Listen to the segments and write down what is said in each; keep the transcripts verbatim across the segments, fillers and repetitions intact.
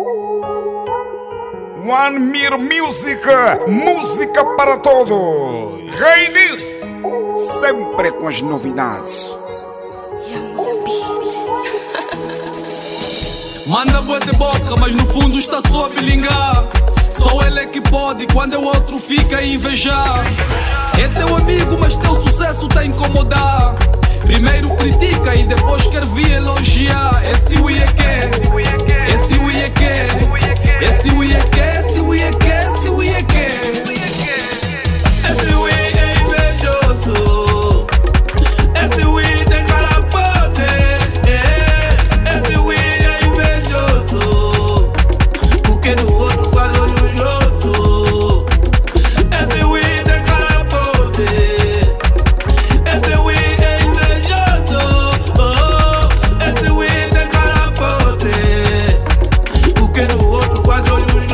One Mir Music, música para todos. Raiz, sempre com as novidades. Manda boa de boca, mas no fundo está só a bilingar. Só ele é que pode, quando é o outro fica a invejar. É teu amigo, mas teu sucesso tá a incomodar. Primeiro critica e depois quer vir elogiar. Esse o Ieke, esse o Ieke, esse o Ieke, esse o Ieke, esse o Ieke. Esse o Ieke é invejoso. Esse o Ieke tem cara podre. Esse o Ieke é invejoso. Porque no outro faz olho joso. Esse o Ieke tem cara podre. Esse o Ieke é invejoso. Esse o Ieke tem cara podre. Porque no outro faz olho joso.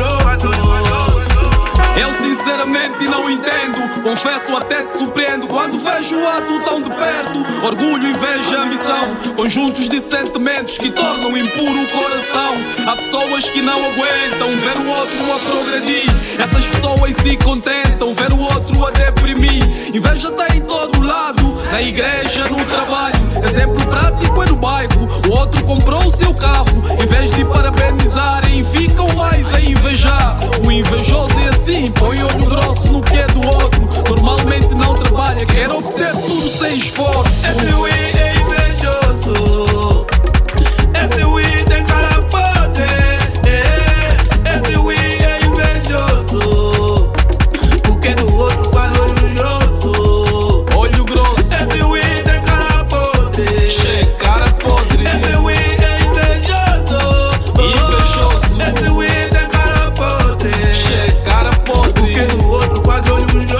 Eu sinceramente não entendo. Confesso, até se surpreendo quando vejo o ato tão de perto. Orgulho, inveja, ambição, conjuntos de sentimentos que tornam impuro o coração. Há pessoas que não aguentam ver o outro a progredir. Essas pessoas se contentam ver o outro a deprimir. Inveja tá em todo lado, na igreja, no trabalho. Exemplo prático é no bairro. O outro comprou o seu carro. Em vez de parabenizarem, ficam mais a invejar. O invejoso é assim, põe olho grosso no que é do outro. Normalmente não trabalha, quer obter tudo sem esforço. Esse Ieke é invejoso. Esse Ieke tem cara podre. Esse Ieke é invejoso. Porque no outro faz olho grosso. Olho grosso. Esse Ieke tem cara podre. Che, cara podre. Esse Ieke é invejoso. Invejoso. Esse Ieke tem cara podre. Che, cara podre. Porque no outro faz olho grosso.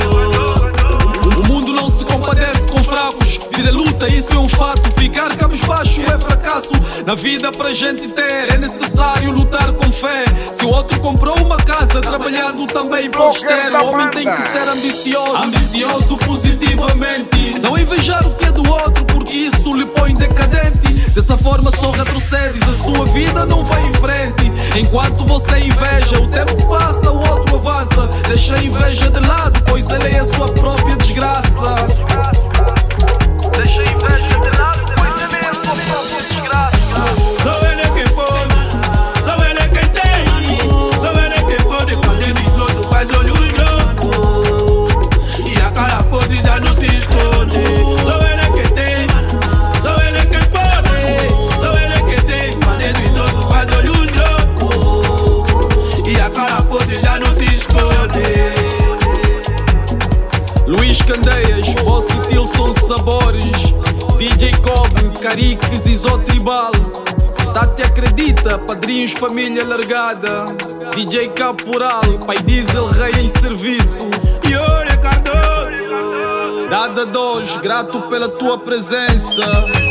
O mundo não se compadece com fracos. Vida é luta, isso é um fato. Ficar cabisbaixo é fracasso. Na vida pra gente ter é necessário lutar com fé. Se o outro comprou uma casa, trabalhando também pode ter. O homem tem que ser ambicioso, ambicioso positivamente. Não invejar o que é do outro, porque isso lhe põe decadente. Dessa forma só retrocedes, a sua vida não vai em frente. Enquanto você inveja, o tempo passa, o outro avança. Deixa a inveja de lado, pois ela é a sua própria desgraça. Deixa a inveja de lado, pois ela é a sua própria desgraça. Só ele é quem pode, só ele é quem tem. Só ele é quem pode, quando ele diz outro faz olho grosso. E a cara podre já não se esconde. Só ele é quem tem, só ele é quem pode. Só ele é quem tem, quando ele diz outro faz olho grosso. E a cara podre já não se esconde. Luís Candeias, Boss e Tilson Sabores, D J Cobb, Cariques e Zotribal. Tati Acredita, Padrinhos Família Largada, D J Caporal, Pai Diesel Rei em Serviço. Yuri Cardoso. Dada dois, grato pela tua presença.